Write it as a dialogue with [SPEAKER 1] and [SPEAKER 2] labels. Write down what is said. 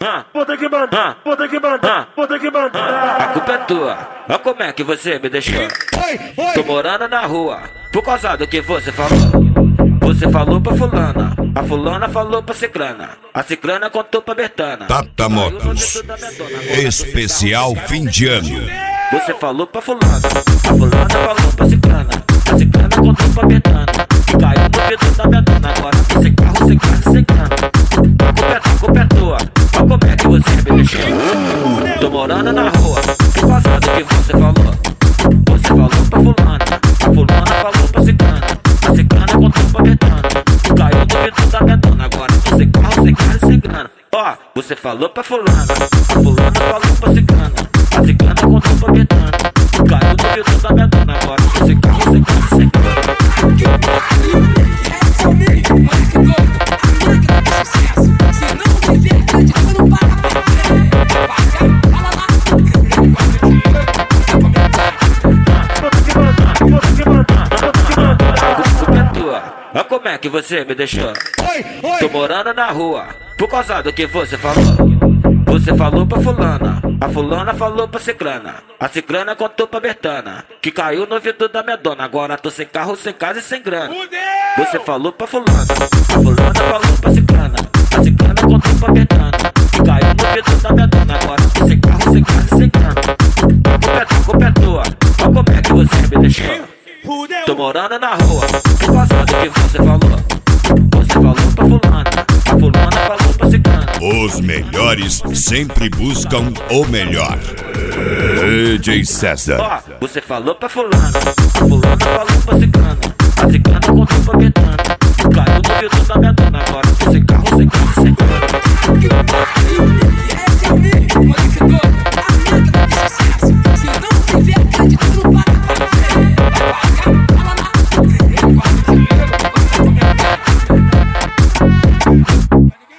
[SPEAKER 1] Puta que mandar, puta que mandar, puta que mandar.
[SPEAKER 2] A culpa é tua, olha como é que você me deixou. Tô morando na rua, por causa do que você falou. Você falou pra fulana, a fulana falou pra ciclana, a ciclana contou pra Bertana.
[SPEAKER 3] Tata Motos, especial fim de ano.
[SPEAKER 2] Você falou pra fulana, a fulana falou pra ciclana, a ciclana contou pra Bertana, que caiu no vidro da Bertana. Agora tô sem carro, sem casa, sem grana. A culpa é tua, olha como é que você me deixou. Tô morando na rua, por causa do que você falou. Você falou pra fulana, a fulana falou pra ciclana, a ciclana contou pra Bertana, que caiu no vidro da Bertana. Agora tô sem carro, sem casa, sem grana. Ó, você falou pra fulana, a fulana falou pra ciclana, a ciclana contou pra Bertana, que caiu no vidro da Bertana. Agora tô sem carro, sem casa, sem grana. Olha como é que você me deixou. Tô morando na rua, por causa do que você falou. Você falou pra fulana, a fulana falou pra ciclana, a ciclana contou pra Bertana, que caiu no vidro da minha dona. Agora tô sem carro, sem casa e sem grana. Você falou pra fulana, a fulana falou pra ciclana, a ciclana contou pra Bertana, que caiu no vidro da minha dona. Agora tô sem carro, sem casa e sem grana. A culpa é tua, olha como é que você me deixou. Tô morando na rua, por causa do que você falou. Você falou pra fulana, a fulana falou pra ciclana.
[SPEAKER 3] Os melhores sempre buscam o melhor. DJ César.
[SPEAKER 2] Ó, você falou pra fulana, a fulana falou pra ciclana, a ciclana contou pra Bertana, caiu no vidro da minha dona. Agora tô sem carro, sem casa, sem grana.